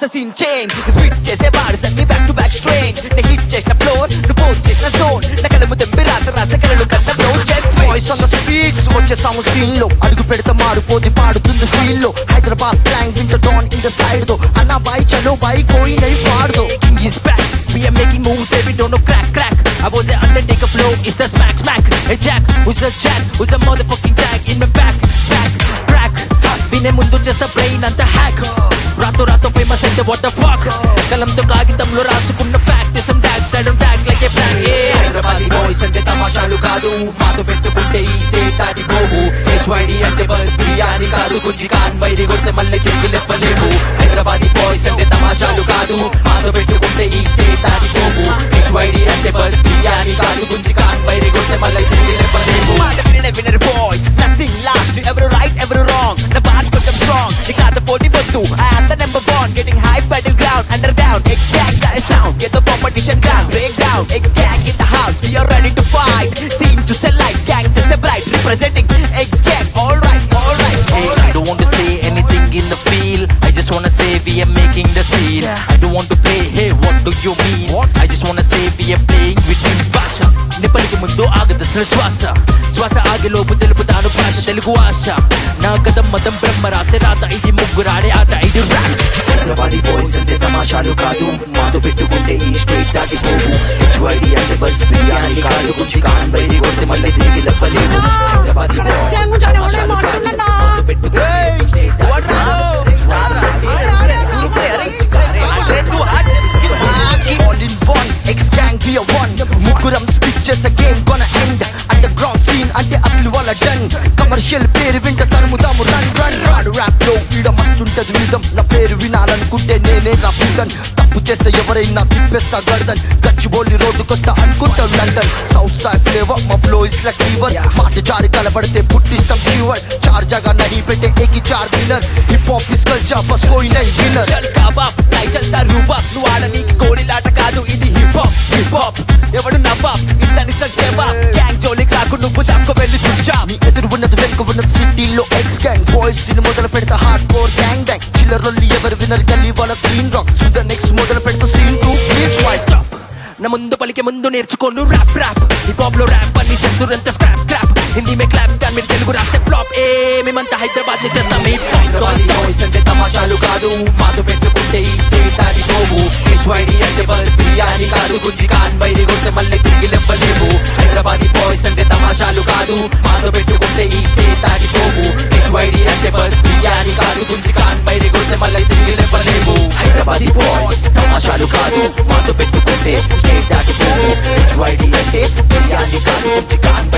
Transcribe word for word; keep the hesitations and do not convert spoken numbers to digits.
the scene change. Switch chese bars and back to back strange. The hit chase na floor, the boat chase na zone. Na kalamu tembi rata rasa kalalu kanna flow jet voice on the streets వచ్చేసాము scene లో అడుగు పెడతా మారిపోది పాడుతుంది feel లో Hyderabad slang winter down in the side though అన్నా boy చలో bye కోయి నై పాడు దో. King is back, we are making moves every don't know crack crack. I was the Undertaker flow, it's the smack smack. Hey Jack, who's the Jack, who's the motherfucking Jack in my back back crack. వినే ముందు చేస్తా brain అంత hack రాతో రాతో famous అంటే what the fuck కలంతో కాగితంలో రాసుకున్న fact some tag side on tag like a flag. Hyderabad boys అంటే తమాషాలు కాదు మాతో పెట్టుకుంటే ఈ స్టేట్ దాటి పోవు. హెచ్వైడి అంటే బస్ బిర్యానీ కాదు గుంజి కాన్ వైరి కొడితే మళ్ళీ తిరిగి లేపలేము. హైదరాబాద్ బాయ్స్ అంటే తమాషాలు కాదు మాతో పెట్టుకుంటే ఈ స్టేట్ దాటి పోవు. హెచ్వైడి అంటే బస్ బిర్యానీ కాదు గుంజి కాన్ వైరి కొడితే మళ్ళీ తిరిగి లేపలేము. Winner boys, nothing last, ever right, ever wrong. The bars got them strong. You got the forty but two. I am the number one, getting high battleground, underground. X-Gang got a sound, get the competition ground. Break down, X-Gang in the house, we are ready to fight. Scene to the light, gang just a bright, representing X-Gang. All right, all right, all hey, right. I don't want to say anything in the field. I just wanna say we are making the scene. Yeah. I don't want to play. Hey, what do you mean? What? I just wanna say we are playing with King's Basha. నిపలికి ముందు ఆగదు అసలు శ్వాస శ్వాస ఆగిలోపు తెలుపుతాను భాష తెలుగు ఆశ నా గతం మతం బ్రహ్మ రాసే రాత ఇది ముగ్గురాడే ఆట ఇది ర్యాప్. హైదరాబాదీ బాయ్స్ అంటే తమాషాలు కాదు మాతో పెట్టుకుంటే ఈ స్టేట్ దాటి పోవు. హెచ్వైడి అంటే బస్ బిర్యానీ కాదు గుంజి కాన్ బయటి కొడితే మళ్ళీ తిరిగి లేపలేము. Hyderabadi all in one X-Gang we are one. ముగ్గురం స్పీచ్ చేస్తే game gonna end. Underground scene అంటే అసలు వాళ్ళ డన్. కమర్షియల్ పేరు వింట తరుముతాము రన్ రన్ రాడు ర్యాప్ లో ఈడ మస్తుంటది విధం. నా పేరు వినాలనుకుంటే నేనే రాసుంటన్. తప్పు చేస్తే ఎవరైనా తిప్పేస్తా గర్దన్. గచ్చిబోలి రోడ్డుకొస్తా అనుకుంటాం లండన్. సౌత్ సైడ్ ఫ్లేవర్ మా ఫ్లో ఇస్ లైక్ ఫీవర్. మాట జారి కలబడితే పుట్టిస్తాం షీవర్. చార్ జగ నహీ పెట్టే ఏకి చార్ winner. Hip hop is culture బస్ కోయి నై విన్నర్. చల్ కబాబ్ నై చల్తా రూబాబ్ నువ్వు ఆడనీకి గోలిలాట కాదు ఇది హిప్ హాప్ హిప్ హాప్ ఎవడు నవాబ్ ఇట్లని జవాబ్. గ్యాంగ్ జోలికి రాకు నువ్వు దాక్కో వెళ్ళి చుచ్చా. మీ ఎదురు ఉన్నది వెనుక ఉన్నది సిటీలో X-Gang బాయ్స్ ని మొదలు పెడతా హార్డ్ కోర్ గ్యాంగ్ బ్యాంగ్. చిల్లర్ రొల్లి ఎవరు వినర్ గల్లీ వాళ్ళ సీన్ రాక్. సుధా నెక్స్ట్ మొదలు పెడతా scene too please voice stop. నా ముందు పలికే ముందు నేర్చుకోను ర్యాప్ ర్యాప్. హిప్ హాప్ లో ర్యాప్ అన్ని చేస్తున్నంత స్క్రాప్ స్క్రాప్. హిందీ మే క్లాప్స్ కానీ మీరు తెలుగు రాస్తే ఫ్లాప్. ఏ మేమంతా హైదరాబాద్ ని చేస్తాం మీ హైదరాబాద్ బాయ్స్ అంటే తమాషాలు కాదు మాతో పెట్టుకుంటే ఈ స్టేట్ దాటి పోవు. హెచ్వైడి అంటే బస్ బిర్యానీ కాదు గుంజి కాన్ బయటి కొడితే మళ్ళీ తిరిగి లేపలేము. హైదరాబాద్ బాయ్స్ అంటే తమాషాలు కాదు మాతో పెట్టుకుంటే ఈ స్టేట్ దాటి పోవు. హెచ్వైడి అంటే బస్ బిర్యానీ కాదు గుంజి కాన్ బయటి కొడితే మళ్ళీ తిరిగి లేపలేము. హైదరాబాద్ బాయ్స్ తమాషాలు కాదు మాతో పెట్టుకుంటే స్టేట్ దాటి పోవు. హెచ్వైడి అంటే బిర్యానీ కాదు గుంజి కాన్